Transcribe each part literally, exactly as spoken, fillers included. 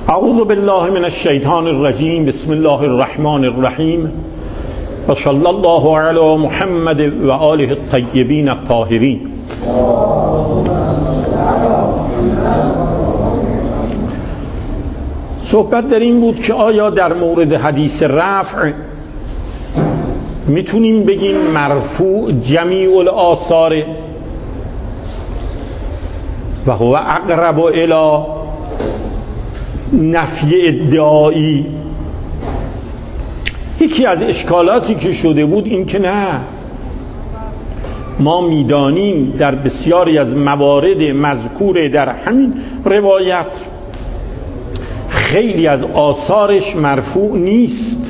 اعوذ بالله من الشیطان الرجیم. بسم الله الرحمن الرحیم و صلی الله علی محمد و آله الطیبین الطاهرین. صحبت در این بود که آیا در مورد حدیث رفع میتونیم بگیم مرفوع جمیع الآثار و هو اقرب الی نفی ادعایی. یکی از اشکالاتی که شده بود این که نه، ما میدانیم در بسیاری از موارد مذکور در همین روایت خیلی از آثارش مرفوع نیست،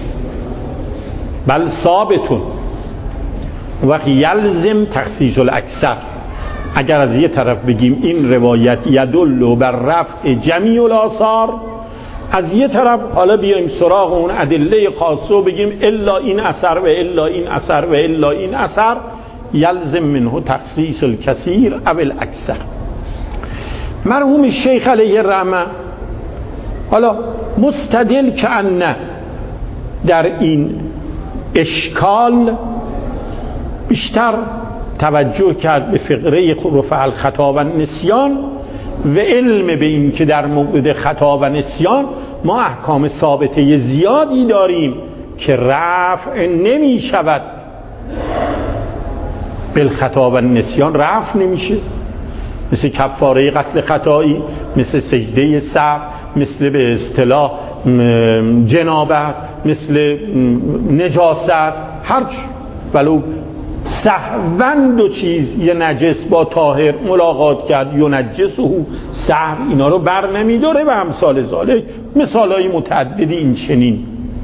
بل ثابتون و یلزم تخصیص الاکثر. اگر از یه طرف بگیم این روایت یدل بر رفع جمیع الآثار، از یه طرف حالا بیایم سراغ اون ادله خاصه و بگیم الا این اثر و الا این اثر و الا این اثر، یلزم منه تخصیص الکثیر او الاکثر. مرحوم شیخ علیه الرحمه حالا مستدل که انه در این اشکال بیشتر توجه کرد به فقره رفع الخطا و نسیان و علم به این که در مورد خطا و نسیان ما احکام ثابته زیادی داریم که رفع نمی شود. بالخطا و نسیان رفع نمیشه، مثل کفاره قتل خطایی، مثل سجده سهو، مثل به اصطلاح جنابت، مثل نجاست، هرچی ولو سهوند و چیز یه نجس با طاهر ملاقات کرد ینجسه سهو، اینا رو بر نمیداره و امثال ذالک، مثالهای متعددی این چنین.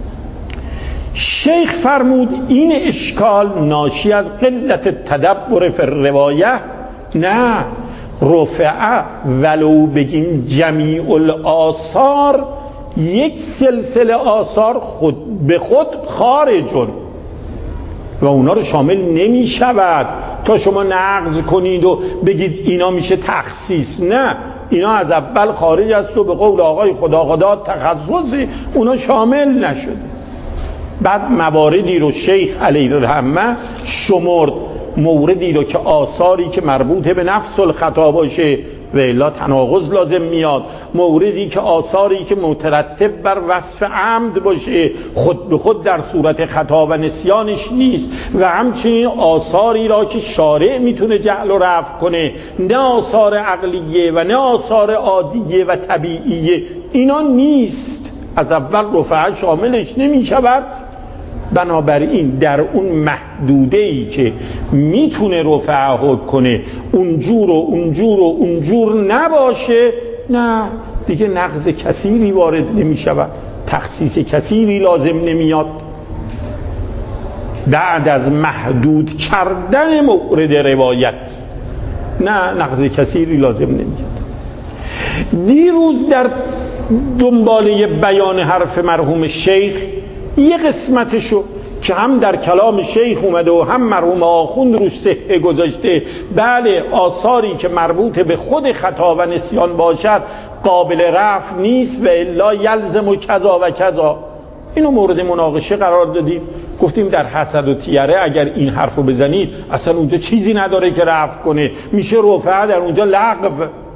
شیخ فرمود این اشکال ناشی از قلت تدبر فی الروایه نه، رفعه ولو بگیم جمیع الآثار، یک سلسله آثار خود به خود خارجون و اونا رو شامل نمی شود تا شما نقض کنید و بگید اینا میشه تخصیص. نه، اینا از اول خارج است و به قول آقای خداخدا تخصصی اونا شامل نشده. بعد مواردی رو شیخ علیه الرحمه شمرد، موردی رو که آثاری که مربوط به نفس الخطا باشه و الا تناقض لازم میاد، موردی که آثاری که مترتب بر وصف عمد باشه خود به خود در صورت خطا و نسیانش نیست، و همچنین آثاری را که شارع میتونه جعل و رفع کنه، نه آثار عقلیه و نه آثار عادیه و طبیعیه، اینا نیست، از اول رفعه شاملش نمیشود. بنابراین در اون محدوده‌ای که میتونه رفعه حکم کنه اونجور و اونجور و اونجور نباشه، نه دیگه نقض کثیری وارد نمیشود، تخصیص کثیری لازم نمیاد. بعد از محدود کردن مورد روایت نه نقض کثیری لازم نمیاد. دیروز در دنباله بیان حرف مرحوم شیخ یه قسمتشو که هم در کلام شیخ اومده و هم مرحوم آخوند روش صحه گذاشته، بله آثاری که مربوط به خود خطا و نسیان باشد قابل رفع نیست و الا یلزم و کذا و کذا، اینو مورد مناقشه قرار دادیم. گفتیم در حسد و تیره اگر این حرفو بزنید اصلا اونجا چیزی نداره که رفع کنه، میشه رفعه در اونجا لغو.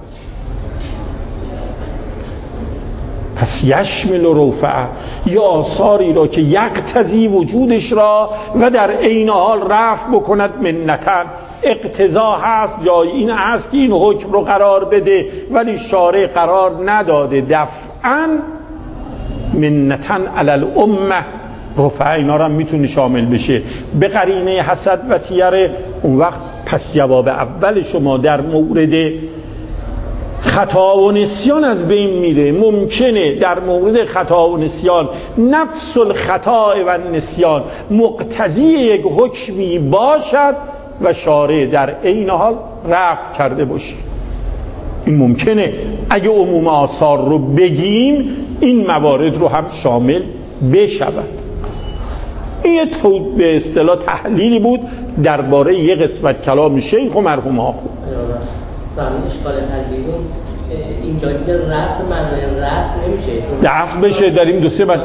پس یشمل رفعه یا آثاری را که یقتضی وجودش را و در عین حال رفع بکند منتن، اقتضا هست، جای این هست که این حکم رو قرار بده ولی شارع قرار نداده، دفعاً منتن علی الامه رفعه اینا را میتونه شامل بشه به قرینه حسد و تیره. اون وقت پس جواب اول شما در مورد خطا و نسیان از بین میره. ممکنه در مورد خطا و نسیان نفس الخطا و نسیان مقتضی یک حکمی باشد و شارع در عین حال رفع کرده باشه، این ممکنه. اگه عموم آثار رو بگیم این موارد رو هم شامل بشود. این به اصطلاح تحلیلی بود درباره یک قسمت کلام شیخ و مرحوم آخوند. و همین اشکال حلیون اینجا دیگه رفع معنی رفع نمیشه دفع بشه. داریم دو سه بعد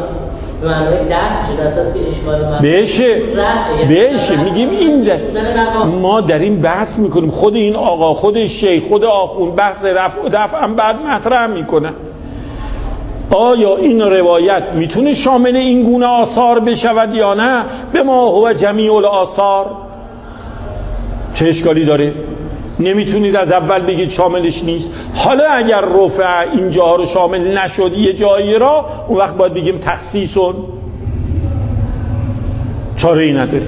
بشه بشه میگیم این ده. ما داریم بحث میکنیم، خود این آقا، خود شیخ، خود آخوند بحث رفع و دفع هم بعد مطرح میکنن. آیا این روایت میتونه شامل این گونه آثار بشود یا نه؟ به ما هو جمیع الآثار. چه اشکالی داره؟ نمیتونید از اول بگید شاملش نیست. حالا اگر رفع اینجا رو شامل نشد یه جایی را، اون وقت باید بگیم تخصیصون، چاره ای نداره.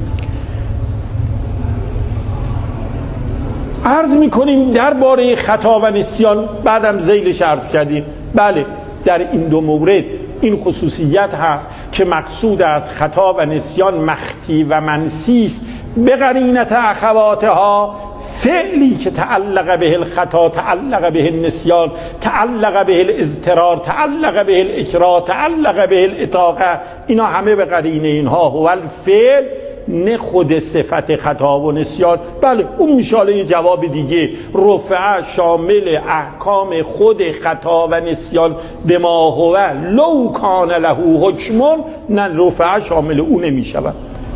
عرض میکنیم درباره خطا و نسیان، بعدم ذیلش عرض کردیم. بله در این دو مورد این خصوصیت هست که مقصود از خطا و نسیان مختی و منسی است به قرینت اخواتها. فعلی که تعلق به الخطا، تعلق به النسیان، تعلق به الاضطرار، تعلق به الاکراه، تعلق به الاطاقه، اینا همه به قرینه اینها هو الفعل، نه خود صفت خطا و نسیان. بله اون میشاله جواب دیگه. رفع شامل احکام خود خطا و نسیان به ما هو لو کان له حکمون، نه رفع شامل اون نمیشود.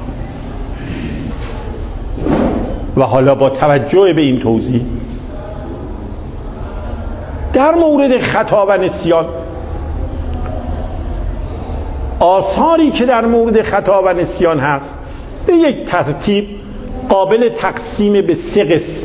و حالا با توجه به این توضیح در مورد خطا و نسیان، آثاری که در مورد خطا و نسیان هست به یک ترتیب قابل تقسیم به سه قسم.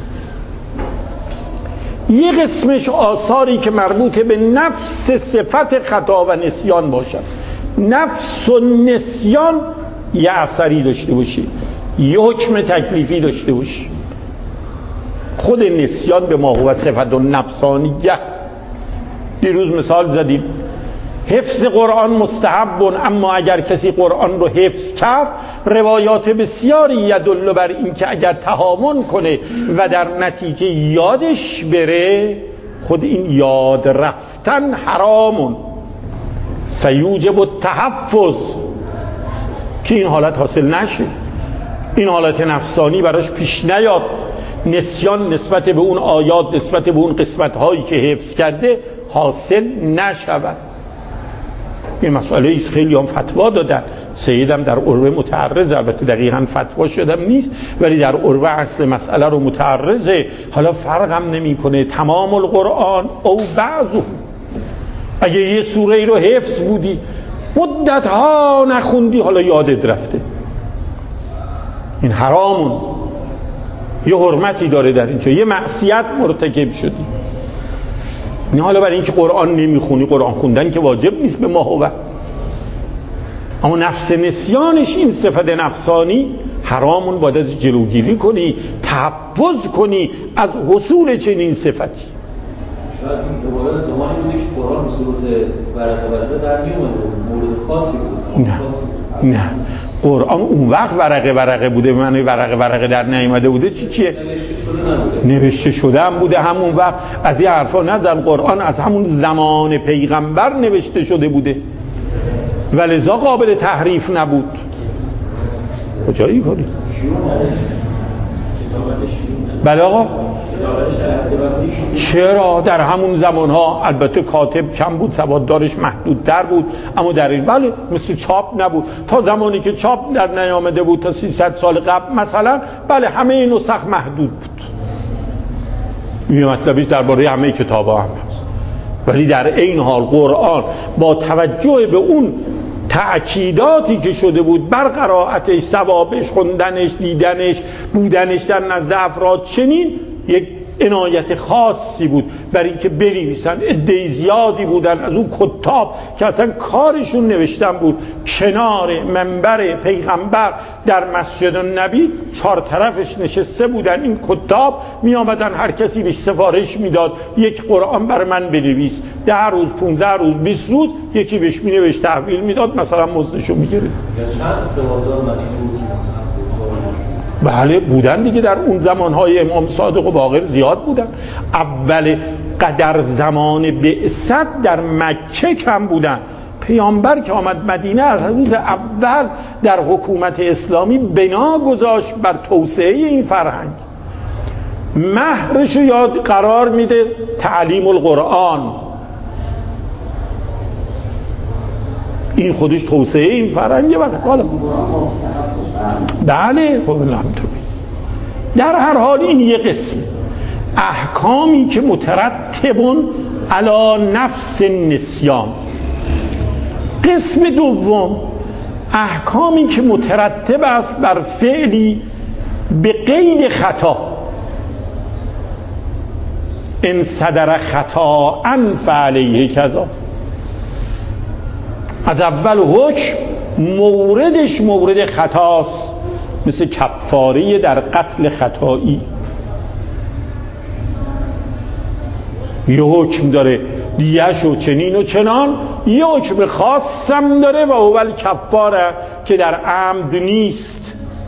یک قسمش آثاری که مربوط به نفس صفت خطا و نسیان باشد. نفس و نسیان یه اثری داشته باشی، یه حکم تکلیفی داشته باشی. خود نسیان به ما هو صفت و نفسانیه. دیروز مثال زدیم حفظ قرآن مستحب، اما اگر کسی قرآن رو حفظ کرد، روایات بسیاری یدل بر این که اگر تهاون کنه و در نتیجه یادش بره، خود این یاد رفتن حرامون فیوجب التحفظ، که این حالت حاصل نشه، این حالت نفسانی براش پیش نیاد، نسیان نسبت به اون آیات، نسبت به اون قسمت هایی که حفظ کرده حاصل نشود. این مسئله ایست. خیلی هم فتوا دادن. سیدم در عروه متعرض، البته دقیقا فتوا شدم نیست، ولی در عروه اصل مسئله رو متعرضه. حالا فرقم نمی کنه تمام القرآن او بعضو. اگه یه سوره ای رو حفظ بودی مدت ها نخوندی، حالا یادت رفته، این حرامون، یه حرمتی داره در اینجا، یه معصیت مرتکب شدی. نه حالا برای اینکه قرآن نمیخونی، قرآن خوندن که واجب نیست به ما هو، اما نفس نسیانش، این صفت نفسانی حرامون، باید از جلوگیری کنی، تحفظ کنی از حصول چنین صفتی. شاید این روایات زمانی بوده که قرآن به صورت ورقه ورقه در میومده، مورد خاصی بود. نه نه، قرآن اون وقت ورقه ورقه بوده، به معنی ورقه ورقه در نیامده بوده. چی چیه؟ نوشته شده نبوده. نوشته شده هم بوده همون وقت. از این حرفا نزن. قرآن از همون زمان پیغمبر نوشته شده بوده، ولذا قابل تحریف نبود. کجایی کاری؟ بله آقا، چرا در همون زمانها البته کاتب کم بود، سواددارش محدودتر بود، اما در این بله مثل چاپ نبود. تا زمانی که چاپ در نیامده بود، تا سیصد سال قبل مثلا، بله همه نسخ محدود بود. این مطلبی درباره همه کتاب‌ها هم هست. ولی در این حال قرآن با توجه به اون تأکیداتی که شده بود بر قرائتش، ثوابش، خوندنش، دیدنش، بودنش در نزد افراد، چنین یک عنایت خاصی بود بر اینکه بنویسن. عده زیادی بودن از اون کتاب که اصلا کارشون نوشتن بود، کنار منبر پیغمبر در مسجد النبی چهار طرفش نشسته بودن این کتاب، می آمدن هر کسی بهش سفارش میداد یک قرآن بر من بنویس. ده روز، پونزده روز، بیست روز یکی بهش می نوشت، تحویل میداد، مثلا مزدشو میگرفت. چند سواددار مدینه بود؟ بله بودن دیگه، در اون زمانهای امام صادق و باقر زیاد بودن. اول قدر زمان بعثت در مکه کم بودن. پیامبر که آمد مدینه از روز اول در حکومت اسلامی بنا گذاشت بر توسعه این فرهنگ. مهرشو یاد قرار میده تعلیم القرآن. این خودش توسعه این فرهنگه. وقت حالا بله خب همینطور. در هر حال این یه قسم احکامی که مترتبون علی نفس نسیان. قسم دوم احکامی که مترتب است بر فعلی به قید خطا. ان صدر خطا ان فعلیه کذا. از اول حکم موردش مورد خطاست، مثل کفاره در قتل خطایی. یه حکم داره دیهش و چنین و چنان، یه حکم خاصم داره و اول کفاره که در عمد نیست.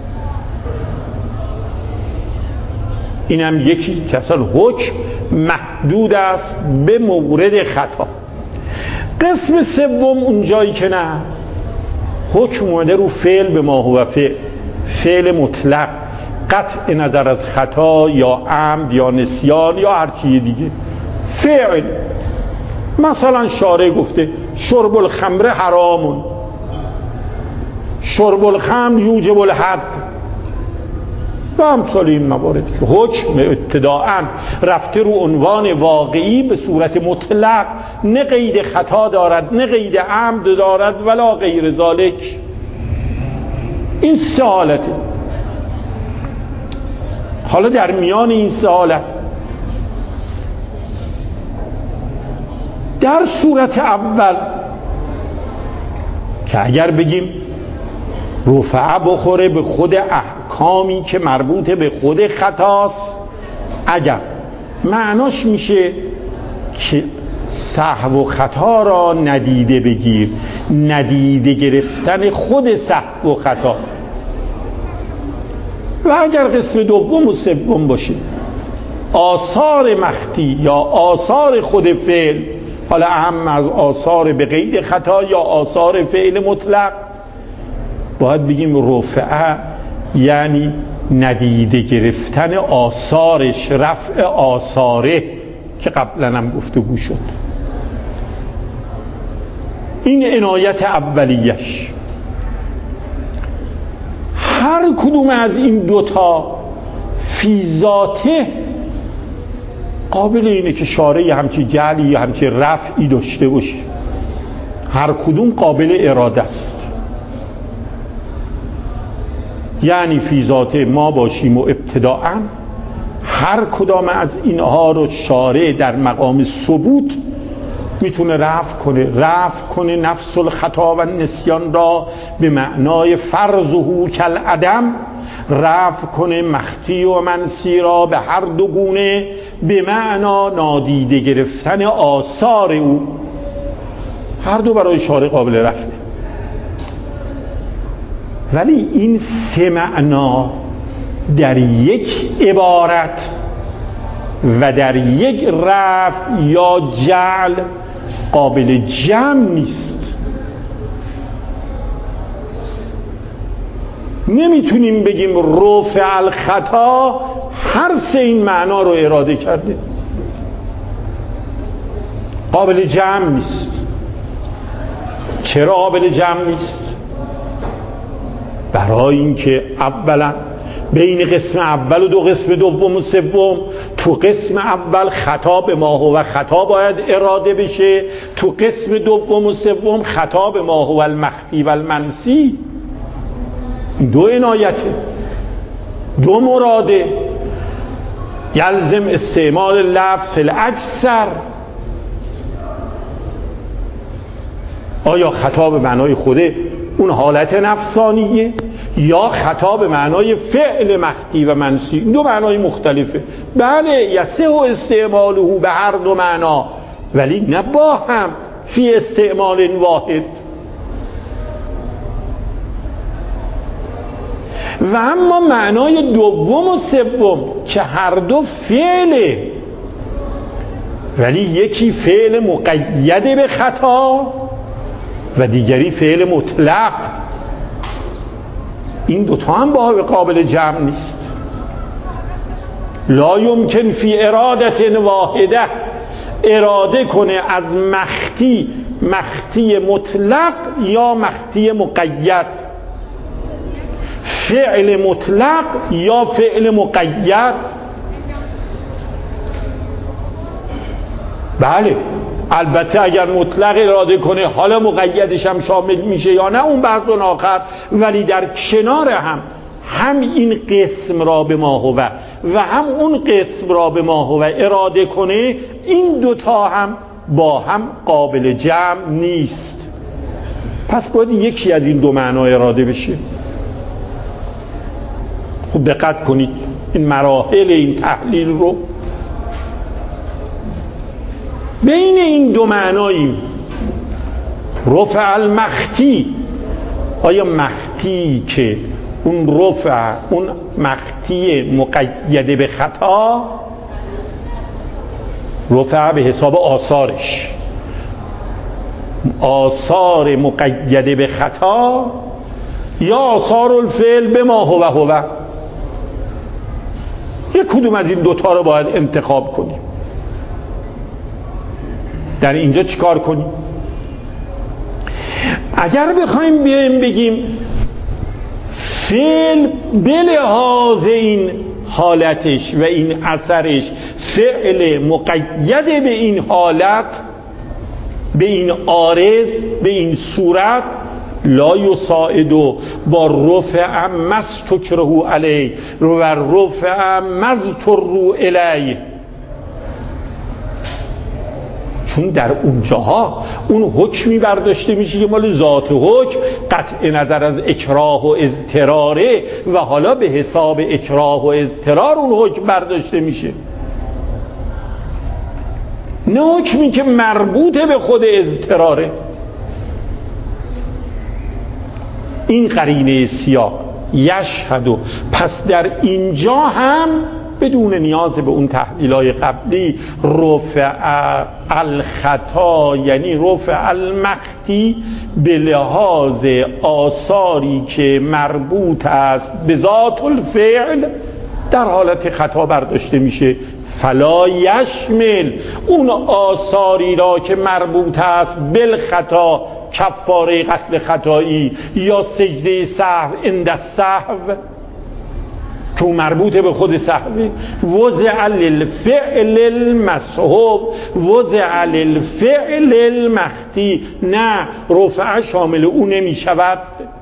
اینم یکی که اصلا حکم محدود است به مورد خطا. قسم سوم اونجایی که نه، حکم اومده رو فعل به ما هو فعل، فعل مطلق، قطع نظر از خطا یا عمد یا نسیان یا هر چیز دیگه. فعل مثلا شارع گفته شرب الخمر حرامون، شرب الخمر یوجب الحد و امثال این مواردی که حکم ابتداءً رفته رو عنوان واقعی به صورت مطلق، نه قید خطا دارد نه قید عمد دارد ولا غیر ذالک. این سه حالته. حالا در میان این سه حالت، در صورت اول که اگر بگیم رفعه بخوره به خود احکامی که مربوط به خود خطاست، اگر معناش میشه که سهو و خطا را ندیده بگیر، ندیده گرفتن خود سهو و خطا. و اگر قسم دوم و سوم باشه، آثار مختی یا آثار خود فعل، حالا اهم از آثار به قید خطا یا آثار فعل مطلق، باید بگیم رفعه یعنی ندیده گرفتن آثارش، رفع آثاره که قبلا هم گفتگو شد. این عنایت اولیش. هر کدوم از این دوتا فی ذاته قابل اینه که شارع همچی جعلی یا همچی رفعی داشته باشه. هر کدوم قابل اراده است. یعنی فی ذاته ما باشیم و ابتداءً هر کدام از اینها رو شارع در مقام ثبوت میتونه رفع کنه. رفع کنه نفس الخطا و نسیان را به معنای فرضه کالعدم، رفع کنه مختی و منسی را به هر دو گونه به معنا نادیده گرفتن آثار او. هر دو برای شارع قابل رفعه. ولی این سه معنا در یک عبارت و در یک رفع یا جعل قابل جمع نیست. نمیتونیم بگیم رفع الخطا هر سه این معنا رو اراده کرده. قابل جمع نیست. چرا قابل جمع نیست؟ برای اینکه اولا بین قسم اول و دو قسم دوم و سوم، تو قسم اول خطا به ما هو خطا باید اراده بشه، تو قسم دوم و سوم خطا به ما هو المخفی و المنسی. دو عنایته، دو مراده. یلزم استعمال لفظ الاکثر. آیا خطا به معنای خوده اون حالت نفسانیه یا خطا به معنای فعل مخفی و منسی؟ دو معنای مختلفه. بله یصح استعماله به هر دو معنا، ولی نه با هم فی استعمال واحد. و اما معنای دوم و سوم که هر دو فعله، ولی یکی فعل مقید به خطا و دیگری فعل مطلق، این دوتا هم با قابل جمع نیست. لا یمکن فی اراده واحده اراده کنه از مختی مختی مطلق یا مختی مقید، فعل مطلق یا فعل مقید. بله البته اگر مطلق اراده کنه حالا مقیدش هم شامل میشه یا نه اون بحث آخر، ولی در کنار هم هم این قسم را به ما هو و هم اون قسم را به ما هو اراده کنه، این دوتا هم با هم قابل جمع نیست. پس باید یکی از این دو معنا اراده بشه. خوب دقت کنید این مراحل این تحلیل رو. بین این دو معناییم. رفع المختی، آیا مختی که اون رفع اون مختی مقیده به خطا، رفع به حساب آثارش، آثار مقیده به خطا یا آثار الفعل به ما هو هو، یک کدوم از این دوتا رو باید انتخاب کنیم. در اینجا چیکار کنیم؟ اگر بخوایم بیایم بگیم فعل به لحاظ این حالتش و این اثرش فعل مقید به این حالت، به این عارض، به این صورت، لا یساعدو با رفع مستکره علیه و رفع مضطر الیه، چون در اونجاها اون حکمی برداشته میشه که مال ذات حکم قطع نظر از اکراه و اضطراره و حالا به حساب اکراه و اضطرار اون حکم برداشته میشه، نه حکمی که مربوط به خود اضطراره. این قرینه سیاق یشهدو. پس در اینجا هم بدون نیاز به اون تحلیل‌های قبلی رفع الخطا یعنی رفع المختی به لحاظ آثاری که مربوط است به ذات الفعل در حالت خطا برداشته میشه. فلا یشمل اون آثاری را که مربوط است بالخطا، کفاره قتل خطایی یا سجده سهو عند السهو که مربوط به خود سهوی، وضع للفعل المسحوب وضع للفعل المختی، نه رفع شامل او نمی شود.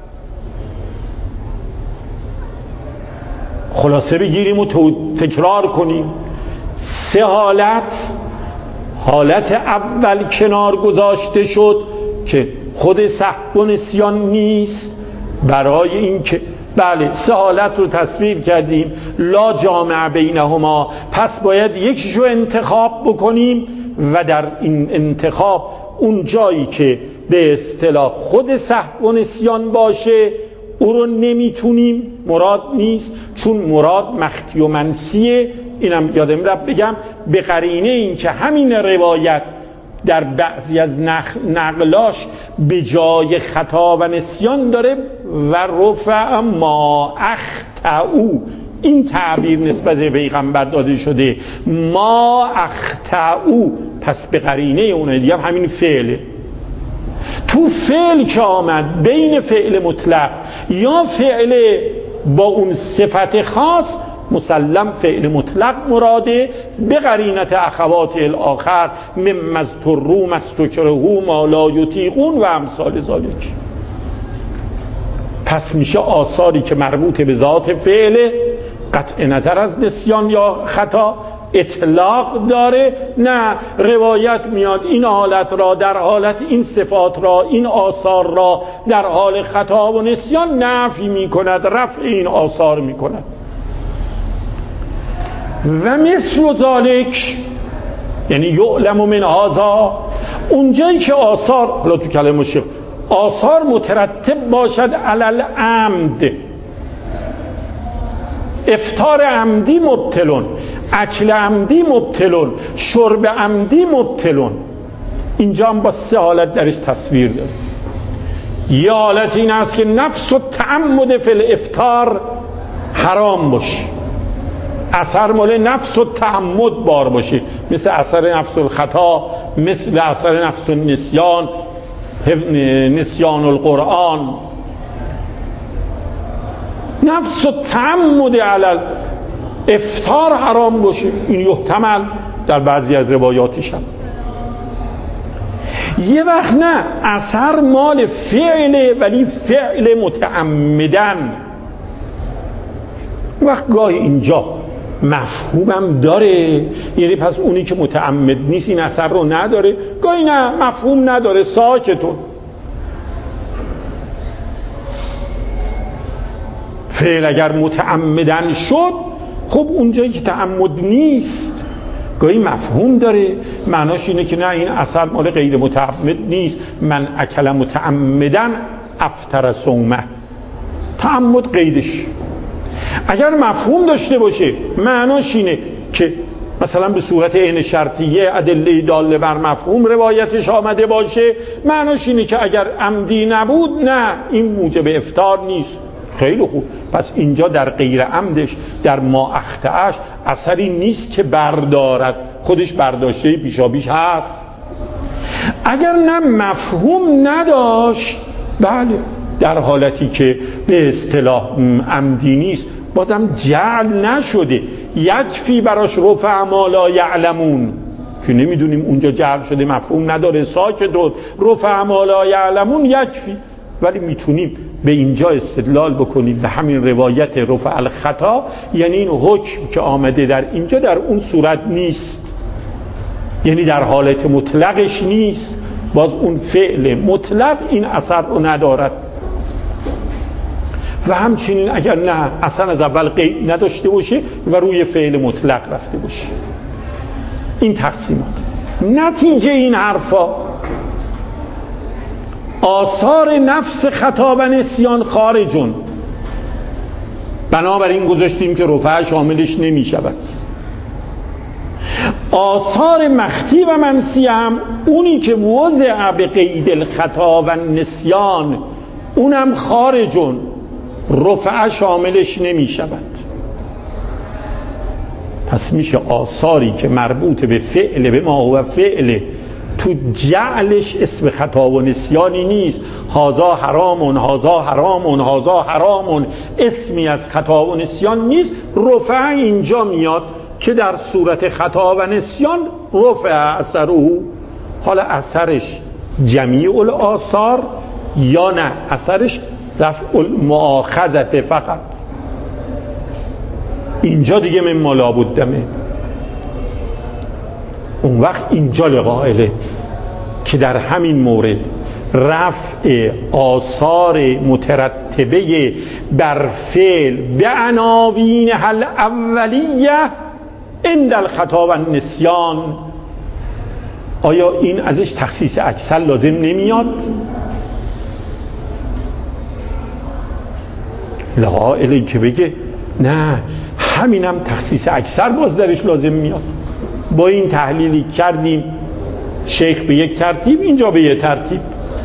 خلاصه بگیریم و تکرار کنیم. سه حالت، حالت اول کنار گذاشته شد که خود سهو و نسیان نیست، برای اینکه بله سه حالت رو تصویر کردیم لا جامع بینهما، پس باید یکیشو انتخاب بکنیم و در این انتخاب اون جایی که به اصطلاح خود سهو و نسیان باشه او رو نمیتونیم، مراد نیست، چون مراد مختی و منسیه. اینم یادم رفت بگم به قرینه این که همین روایت در بعضی از نقلاش به جای خطا و نسیان داره و رفع ما اخطئو، این تعبیر نسبت به پیغمبر داده شده ما اخطئو، پس به قرینه اون دیگه همین فعله. تو فعل که آمد بین فعل مطلق یا فعل با اون صفت خاص مسلم فعل مطلق مراده به قرینت اخوات الاخر من مضطرو مستکرهو ما لا یطیقون و امثال ذالک. پس میشه آثاری که مربوط به ذات فعل قطع نظر از نسیان یا خطا اطلاق داره، نه روایت میاد این حالت را در حالت این صفات را این آثار را در حال خطا و نسیان نفی میکند، رفع این آثار میکند. و مثل ذالک یعنی یعلم من هذا، اونجایی که آثار، حالا تو کلمه شیخ آثار مترتب باشد علی العمد، افطار عمدی مبتلون، اکل عمدی مبتلون، شرب عمدی مبتلون. اینجا هم با سه حالت درش تصویر داره. یه حالت این است که نفس و تعمد فی الافطار حرام باشه، اثر مال نفس و تعمد بار باشه، مثل اثر نفس الخطا، مثل اثر نفس النسیان، نسیان القرآن، نفس التعمد علی افطار حرام باشه. این یحتمل در بعضی از روایاتش هم. یه وقت نه، اثر مال فعله ولی فعل متعمدن. وقت گاهی اینجا مفهومم داره، یعنی پس اونی که متعمد نیست این اثر رو نداره. گاهی نه، مفهوم نداره، ساکتون. فعل اگر متعمدن شد، خب اونجایی که تعمد نیست گاهی مفهوم داره، معناش اینه که نه، این اثر مال غیر متعمد نیست. من اکل متعمدن افطر صومه، تعمد قیدش. اگر مفهوم داشته باشه معناش اینه که مثلا به صورت عین شرطیه ادله داله بر مفهوم روایتش آمده باشه، معناش اینه که اگر عمدی نبود نه، این موجب افطار نیست. خیلی خوب، پس اینجا در غیر عمدش، در ما اخطأش اثری نیست که بردارد، خودش برداشته پیشابیش هست. اگر نه مفهوم نداشت، بله، در حالتی که به اصطلاح عمدی نیست، بازم جعل نشده، یکفی براش رفع ما لا یعلمون، که نمیدونیم اونجا جعل شده، مفهوم نداره، ساکت و رفع ما لا یعلمون یکفی. ولی میتونیم به اینجا استدلال بکنیم به همین روایت رفع الخطا، یعنی این حکم که آمده در اینجا در اون صورت نیست، یعنی در حالت مطلقش نیست، باز اون فعل مطلق این اثر رو ندارد. و همچنین اگر نه، اصلا از اول قید نداشته باشه و روی فعل مطلق رفته باشه. این تقسیمات. نتیجه این حرفا، آثار نفس خطا و نسیان خارجون، بنابراین گذاشتیم که رفع شاملش نمی شود. آثار مختی و منسی هم اونی که وضع به قید الخطا و نسیان، اونم خارجون، رفع شاملش نمی شود. پس میشه آثاری که مربوط به فعل، به ما هو فعل، تو جعلش اسم خطا و نسیانی نیست، هازا حرامون هازا حرامون هازا حرامون، اسمی از خطا و نسیان نیست، رفع اینجا میاد که در صورت خطا و نسیان رفع اثره. حالا اثرش جمیع الآثار یا نه اثرش رفع المؤاخذه فقط، اینجا دیگه من ما لابدمه. اون وقت اینجا لقائله که در همین مورد رفع آثار مترتبه بر فعل به عناوین حل اولیه عند الخطا و النسیان، آیا این ازش تخصیص اکثر لازم نمیاد؟ لقائله که بگه نه، همینم تخصیص اکثر باز درش لازم میاد. با این تحلیلی کردیم، شیخ به یک ترتیب، اینجا به یک ترتیب.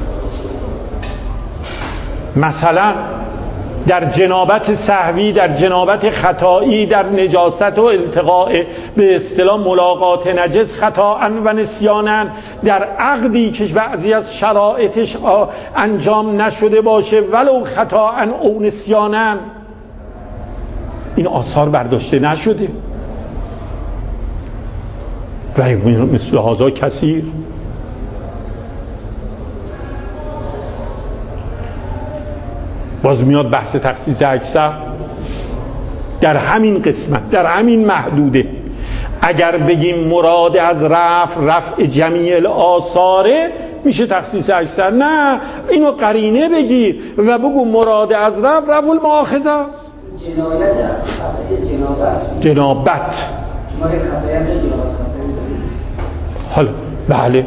مثلا در جنابت سهوی، در جنابت خطایی، در نجاست و التقاء به اصطلاح ملاقات نجس خطاء و نسیانا، در عقدی که بعضی از شرایطش انجام نشده باشه ولو خطاء او نسیانا، این آثار برداشته نشده. و مثل هذا کثیر. باز میاد بحث تخصیص اکثر در همین قسمت، در همین محدوده. اگر بگیم مراد از رفع رفع جمیع الآثاره، میشه تخصیص اکثر. نه، اینو قرینه بگیر و بگو مراد از رفع رفع المؤاخذه است. جنابت جنابت حالا بله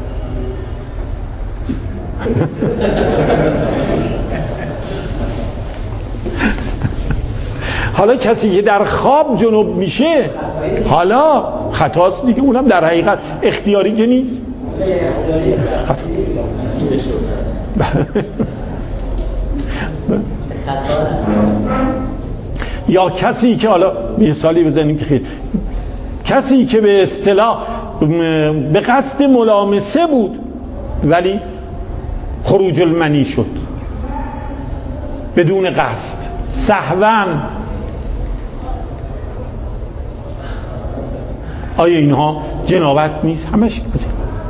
حالا کسی که در خواب جنوب میشه حالا خطاست دیگه، اونم در حقیقت اختیاری که نیست. یا کسی که حالا مثالی بزنیم که خیلی کسی که به اصطلاح به قصد ملامسه بود ولی خروج المنی شد بدون قصد سهواً، آیا اینها جنابت نیست؟ همش بزید.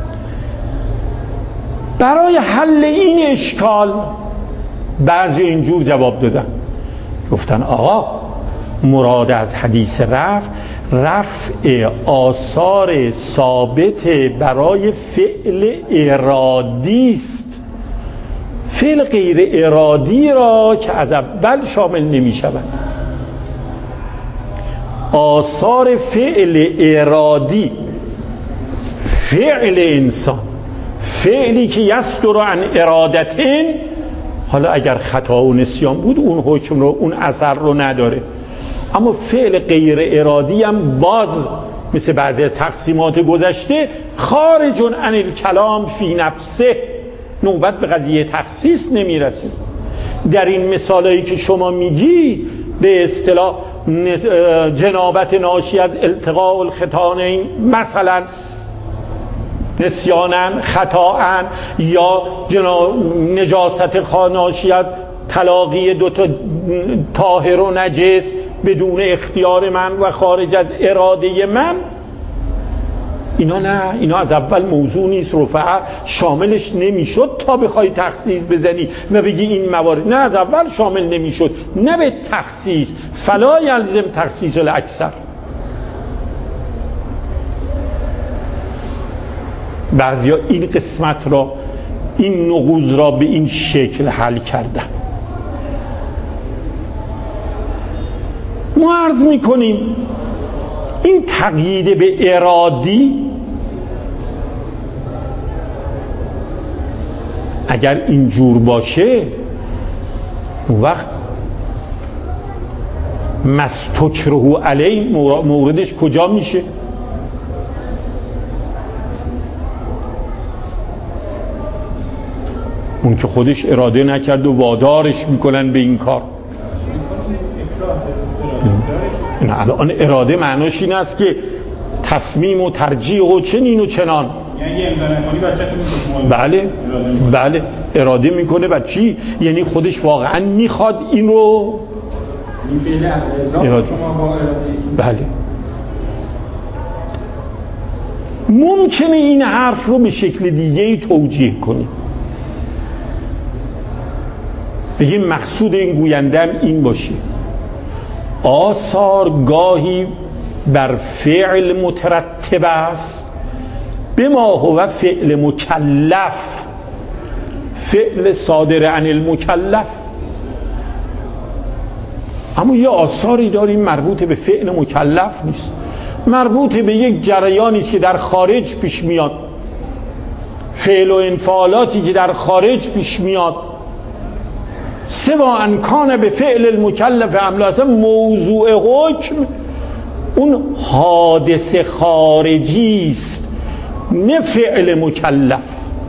برای حل این اشکال بعضی اینجور جواب دادن، گفتن آقا مراد از حدیث رفع رفع آثار ثابت برای فعل ارادی است، فعل غیر ارادی را که از اول شامل نمی شود. آثار فعل ارادی، فعل انسان، فعلی که یصدر عن ارادتین، حالا اگر خطا و نسیان بود اون حکم رو، اون اثر رو نداره، اما فعل غیر ارادی هم باز مثل بعضی از تقسیمات گذشته خارج عن الکلام فی نفسه، نوبت به قضیه تخصیص نمیرسه. در این مثالایی که شما میگی به اصطلاح جنابت ناشی از التقاء الختانین مثلا نسیانن خطاان، یا نجاست ناشی از تلاقی دو تا طاهر و نجس بدون اختیار من و خارج از اراده من، اینا نه، اینا از اول موضوع نیست، رفعه شاملش نمیشد تا بخوای تخصیص بزنی و بگی این موارد، نه از اول شامل نمیشد، نه به تخصیص، فلا یلزم تخصیص الاکثر. بعضیا این قسمت را، این نقوض را به این شکل حل کردن. ما عرض میکنیم این تقیید به ارادی اگر اینجور باشه اون وقت مستکره علی موردش کجا میشه؟ اون که خودش اراده نکرد و وادارش میکنن به این کار. نه الان اراده معناش این است که تصمیم و ترجیح و چنین و چنان، یعنی امضا بچه‌تون بله بله اراده میکنه بچی، یعنی خودش واقعا میخواد این رو، این فعل اراده شما با اراده، بله. ممکنه این حرف رو به شکل دیگه‌ای توجیه کنیم، بگیم مقصود این گویندم این باشه آثار گاهی بر فعل مترتب است به ما هو فعل مکلف، فعل صادر عن المکلف، اما یه آثاری داریم مربوط به فعل مکلف نیست، مربوط به یک جریانی است که در خارج پیش میاد، فعل و انفعالاتی که در خارج پیش میاد، سوا ان کان به فعل المکلف عملا، اصلا موضوع حکم اون حادثه خارجی است نه فعل مکلف.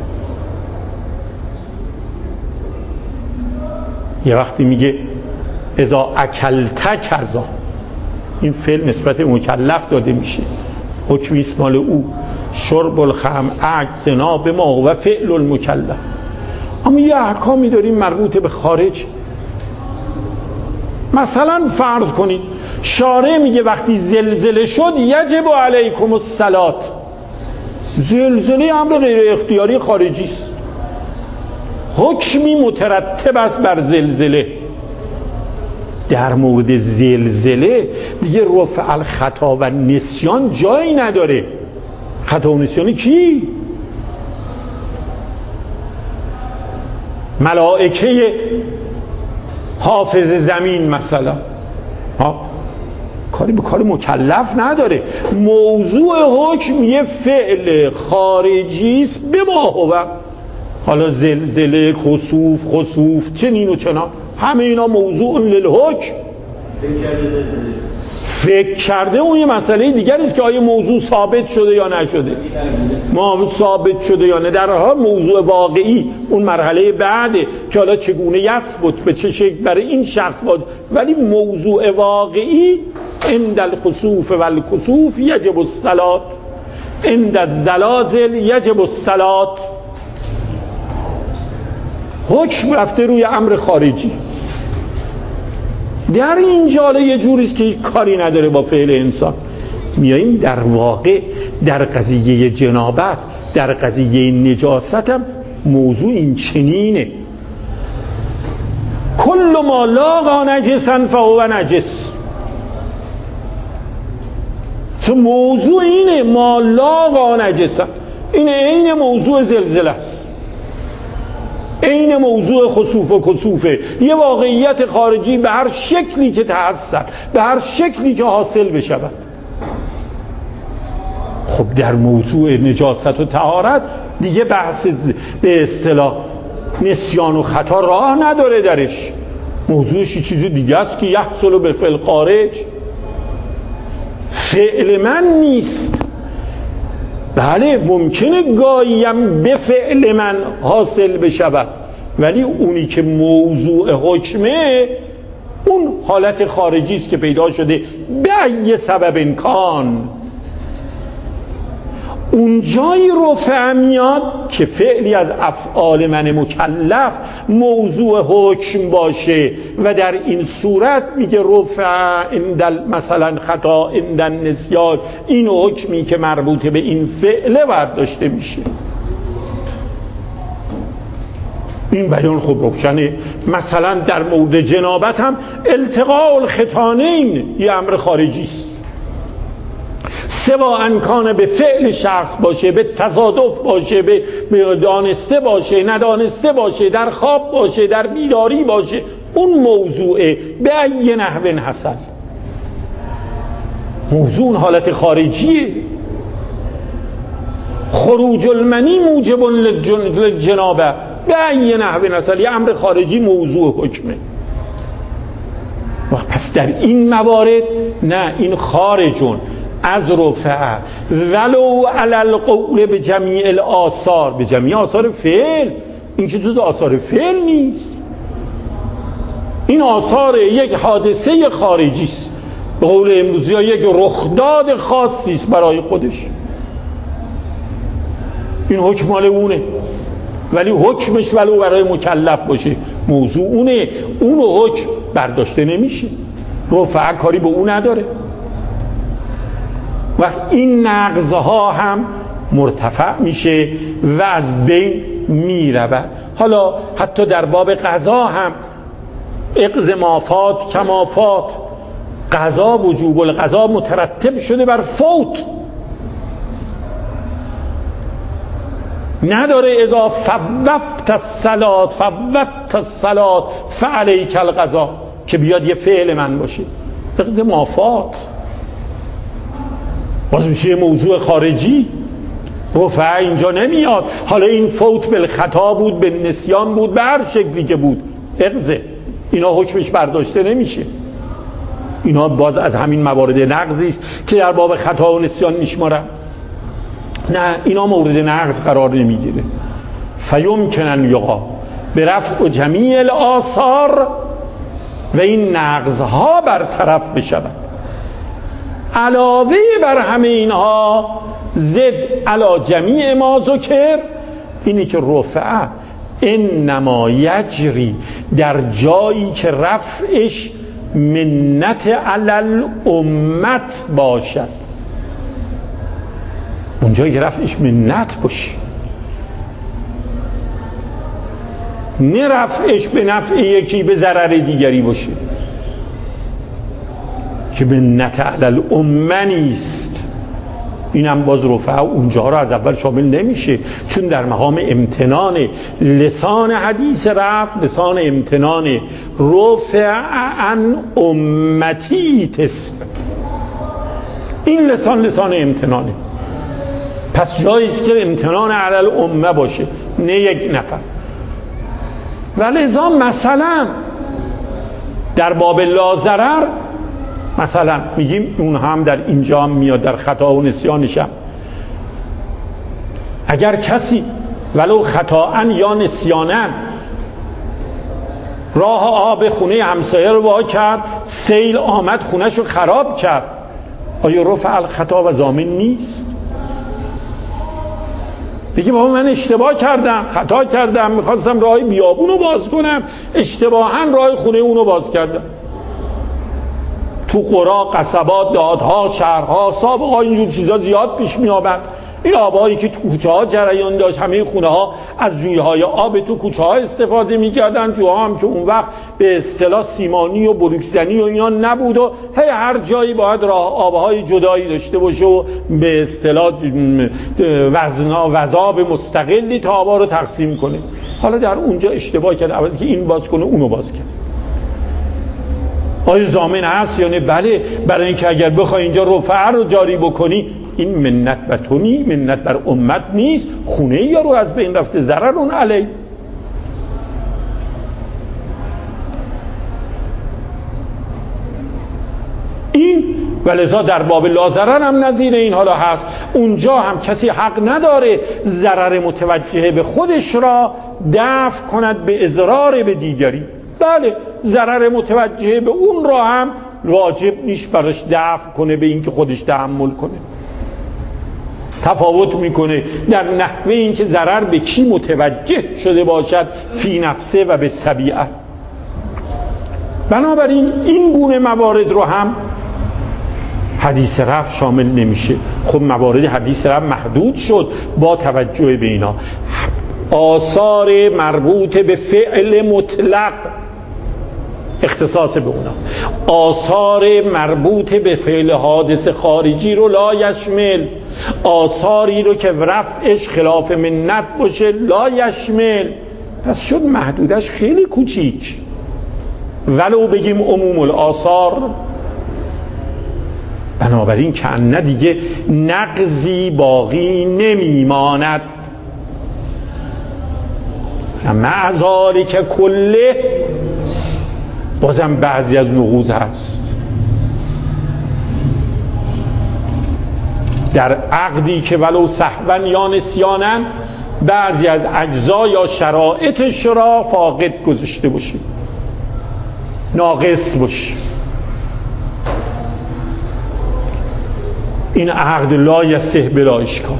یه وقتی میگه اذا اکلت کذا، این فعل نسبت مکلف داده میشه، حکم اسمال او شرب الخمر عقد زنا به ما و فعل المکلف، اما یه احکامی داریم مربوط به خارج. مثلا فرض کنید شارع میگه وقتی زلزله شد یجب علیکم الصلاة، زلزله امر غیر اختیاری خارجی است، حکمی مترتب است بر زلزله. در مورد زلزله دیگه رفع الخطا و نسیان جایی نداره. خطا و نسیان کی؟ ملائکه حافظ زمین مثلا، ها کاری به کار مکلف نداره. موضوع حکم یه فعل خارجی است به ما هو، حالا زلزله، خسوف، خسوف، چنین و چنان، همه اینا موضوع للحکم. فکر کرده اون یه مسئله دیگر است که آیا موضوع ثابت شده یا نشده، ما ثابت شده یا نه. در حال موضوع واقعی اون مرحله بعده که حالا چگونه یثبت، به چه شکل برای این شخص بود، ولی موضوع واقعی عند الخسوف و الکسوف یجب الصلاة، عند الزلازل یجب الصلاة. حکم رفته روی امر خارجی. در این جاله یه جوریست که کاری نداره با فعل انسان. میاییم در واقع در قضیه جنابت، در قضیه نجاست هم موضوع این چنینه. کل ما لاقا نجسا فهو نجس. تو موضوع اینه، ما لاقا نجسا، این عین موضوع زلزله است، عین موضوع خسوف و کسوفه. یه واقعیت خارجی به هر شکلی که تحصل، به هر شکلی که حاصل بشود. خب در موضوع نجاست و طهارت دیگه بحث به اصطلاح نسیان و خطا راه نداره درش. موضوعش یه چیز دیگه است که یحصل به فعل خارج، فعل من نیست. بله ممکنه گاهیم به فعل من حاصل بشود، ولی اونی که موضوع حکمه اون حالت خارجی است که پیدا شده به ای سبب امکان. اون جایی رفع میاد که فعلی از افعال من مکلف موضوع حکم باشه و در این صورت میگه رفع اندل مثلا خطا اندل نسیان، این حکمی که مربوط به این فعله باید داشته میشه. این بیان خوب روشنه. مثلا در مورد جنابت هم التقاء الختانین یه امر خارجی است، سوا انکان به فعل شخص باشه، به تصادف باشه، به دانسته باشه، ندانسته باشه، در خواب باشه، در بیداری باشه، اون موضوعه به ای نحو حصل. موضوع اون حالت خارجیه. خروج المنی موجب للجنابه به ای نحو حصل، یه امر خارجی موضوع حکمه. پس در این موارد نه، این خارجون از رفع ولو علی القول به جمیع الآثار، به جمیع آثار فعل. این که جز آثار فعل نیست، این آثار یک حادثه خارجی است، به قول امروزی ها یک رخداد خاصی است برای خودش. این حکم مال اونه، ولی حکمش ولو برای مکلف باشه موضوع اونه، اون حکم برداشته نمیشه، رفع کاری به اون نداره. و این نقضها هم مرتفع میشه و از بین میرود. حالا حتی در باب قضا هم اقض مافات کمافات، قضا وجوب القضا مترتب شده بر فوت، نداره اذا فوت الصلاة فوت الصلاة فعلیک القضا که بیاد یه فعل من باشه. اقض مافات باز میشه موضوع خارجی، رفع اینجا نمیاد. حالا این فوت بالخطا بود، به نسیان بود، به هر شکلی که بود، اقضه، اینا حکمش برداشته نمیشه. اینا باز از همین موارد نقضی است که در باب خطا و نسیان میشمارن. نه، اینا مورد نقض قرار نمیگیره. فیمکن ان یقع برفع جمیع الآثار، و این نقضها برطرف بشود. علاوه بر همه اینها زد علی جمیع ما ذکر، اینی که رفع انما یجری در جایی که رفعش منت علی الامت باشد، اونجایی که رفعش منت باشه، نه رفعش به نفع یکی به ضرر دیگری باشه، که منت علی الامه نیست. اینم باز رفع اونجا رو از اول شامل نمیشه، چون در مقام امتنان لسان حدیث رفع لسان امتنان رفع عن امتی تسب، این لسان لسان امتنانه. پس جاییست که امتنان علی الامه باشه، نه یک نفر. ولذا مثلا در باب لا ضرر مثلا میگیم اون هم در اینجا هم میاد، در خطا و نسیانش هم اگر کسی ولو خطااً یا نسیاناً راه آب خونه همسایه رو وا کرد، سیل آمد خونه‌شو خراب کرد. آیا رفع الخطا و ضامن نیست؟ بگی بابا من اشتباه کردم، خطا کردم، میخواستم راه بیابون رو باز کنم، اشتباهاً راه خونه اونو باز کردم. تو قرا، قصبات، دادها، شهرها سابقا اینجور چیزا زیاد پیش می آمد. این آبایی که تو کوچه ها جریان داشت، همه خونه ها از جویهای آب تو کوچه ها استفاده می کردن. جوها هم که اون وقت به اصطلاح سیمانی و بروکزنی و اینا نبود و هی هر جایی باید راه آبهای جدایی داشته باشه و به اصطلاح وزنا وذاب مستقلی تا آبا رو تقسیم کنه. حالا در اونجا اشتباه کرد، عوضی که این باز کنه اونو باز کرد. آیا ضامن هست یا نه؟ بله، برای اینکه اگر بخوای اینجا رفع رو جاری بکنی، این منت بر تو نی، منت بر امت نیست. خونه یا رو از بین رفته، ضرر اون علی. این ولذا در باب لا ضرر هم نظیر این حالا هست. اونجا هم کسی حق نداره ضرر متوجه به خودش را دفع کند به اضرار به دیگری. بله، ضرر متوجه به اون را هم واجب نیست براش دفع کنه به این که خودش تحمل کنه. تفاوت میکنه در نحوه این که ضرر به کی متوجه شده باشد فی نفسه و به طبیعت. بنابراین این گونه موارد رو هم حدیث رفع شامل نمیشه. خب موارد حدیث رفع محدود شد با توجه به اینا. آثار مربوط به فعل مطلق اختصاص به اونا، آثار مربوط به فعل حادث خارجی رو لا یشمل، آثاری رو که رفعش خلاف منت باشه لا یشمل. پس شد محدودش خیلی کوچیک. ولو بگیم عموم الآثار، بنابراین که نه دیگه نقضی باقی نمیماند. مع ذالک کله بازم بعضی از نقوض هست در عقدی که ولو سهوا یا نسیانا بعضی از اجزا یا شرایطش را فاقد گذاشته باشه، ناقص باشه. این عقد لا یصح بلا اشکال.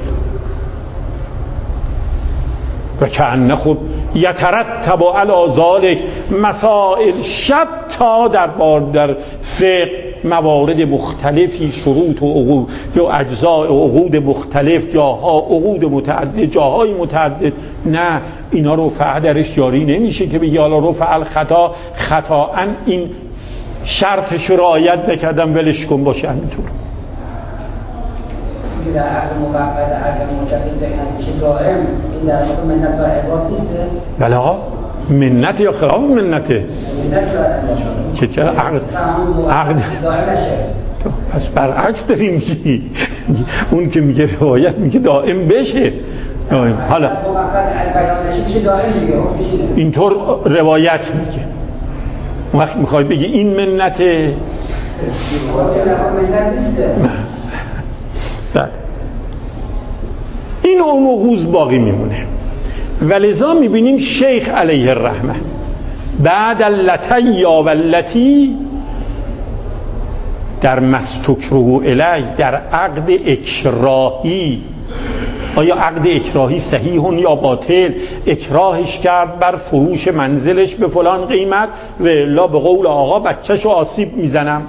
و کأن خب یترتب علی ذلک مسائل شتا در بار در فقه، موارد مختلفی، شروط و عقود و اجزاء و عقود مختلف، جاها عقود متعدد، جاهای متعدد. نه، اینا رو رفع درش جاری نمیشه که بگی حالا رفع الخطا خطاً این شرطش رو رعایت نکردم ولش کن باشه همینطور. در عقد موقت عقد مجوز میشه دائم، این در واقع منت بر عباد نیسته؟ بله آقا، منت یا خلاف منته؟ منت که چرا عقد عقد دائم نشه. پس برعکس داریم میگی. اون که میگه روایت میگه دائم بشه. دائم. حالا موقت بیان نشه میشه دائم دیگه. اینطور روایت میگه. اون وقت میخوای بگی این منته؟ منت نیسته. بله. این نقوض باقی میمونه. ولذا میبینیم شیخ علیه الرحمه بعد اللتی یا واللتی در مستکره الی، در عقد اکراهی، آیا عقد اکراهی صحیح یا باطل، اکراهش کرد بر فروش منزلش به فلان قیمت و الا به قول آقا بچه‌شو آسیب میزنم،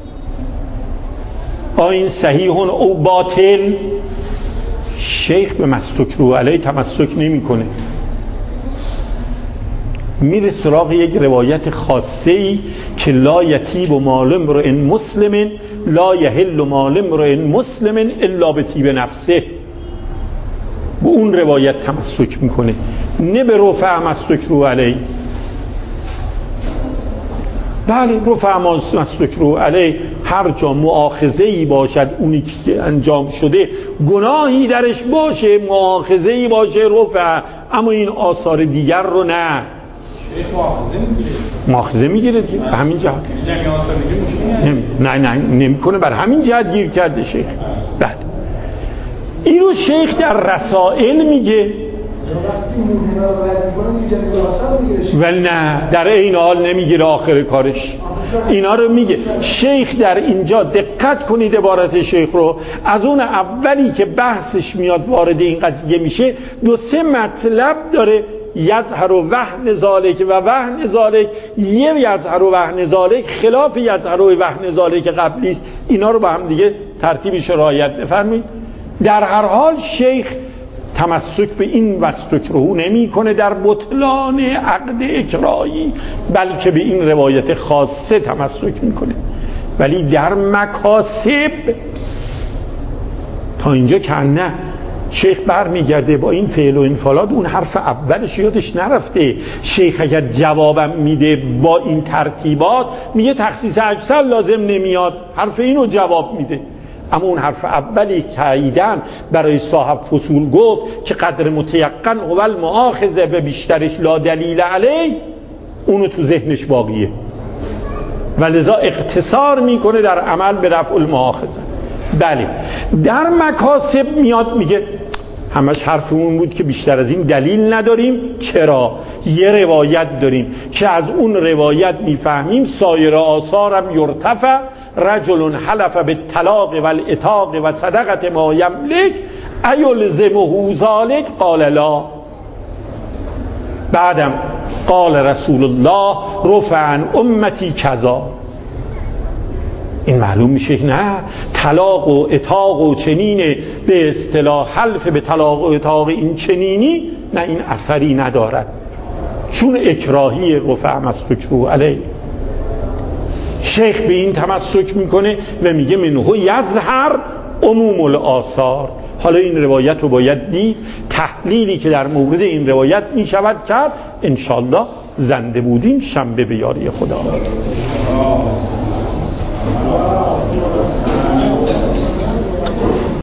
آیا این صحیح او باطل؟ شیخ به مستکره علی تمسک نمی کنه، میره سراغ یک روایت خاصه‌ای که لا یطیب مال امرئ مسلم لا یحل مال امرئ مسلم الا بطیب نفسه. به اون روایت تمسک میکنه، نه به رفع مستکره علی. بله، رفع مستکره علی هر جا مؤاخذه‌ای باشد، اونی که انجام شده گناهی درش باشه، مؤاخذه‌ای باشه رفع، اما این آثار دیگر رو نه. شیخ مؤاخذه میگیره مؤاخذه میگیره که به همین جهت یعنی آثار دیگه مشکل نه نه نمیکنه، بر همین جهت گیر کرده شیخ. بله، اینو شیخ در رسائل میگه ولی نه، در این حال نمیگیره آخر کارش اینا رو میگه. شیخ در اینجا دقت کنید عبارت شیخ رو، از اون اولی که بحثش میاد وارد این قضیه میشه دو سه مطلب داره، یظهر و وهن ذالک و وهن ذالک، یه یظهر و وهن ذالک خلاف یظهر و وهن ذالک قبلی است. اینا رو با هم دیگه ترتیبش رعایت بفرمایید. در هر حال شیخ تمسک به این وستکرهو نمی کنه در بطلان عقد اکراهی، بلکه به این روایت خاصه تمسک میکنه. ولی در مکاسب تا اینجا که نه، شیخ بر میگرده با این فعل و انفالات، اون حرف اولش یادش نرفته. شیخ اگر جوابم میده با این ترتیبات میگه تخصیص اکثر لازم نمیاد، حرف اینو جواب میده. اما اون حرف اولی تاییدن برای صاحب فصول گفت که قدر متیقن اول مؤاخذه و بیشترش لا دلیل علی، اونو تو ذهنش باقیه و لذا اقتصار میکنه در عمل به رفع المؤاخذه. بله در مکاسب میاد میگه همش حرف اون بود که بیشتر از این دلیل نداریم. چرا؟ یه روایت داریم که از اون روایت میفهمیم سایر آثارم یرتفع رجل حلف بالطلاق والعتاق و صدقه ما یملک ایلزمه ذلک قال لا. بعدم قال رسول الله رفع عن امتی کذا. این معلوم میشه نه، طلاق و عتاق و چنین به اصطلاح حلف به طلاق و عتاق این چنینی نه، این اثری ندارد چون اکراهی رفع مستکرو علیه. شیخ به این تمسک میکنه و میگه منه یظهر عموم الآثار. حالا این روایت رو باید دید، تحلیلی که در مورد این روایت میشود کرد. انشالله زنده بودیم شنبه به یاری خدا.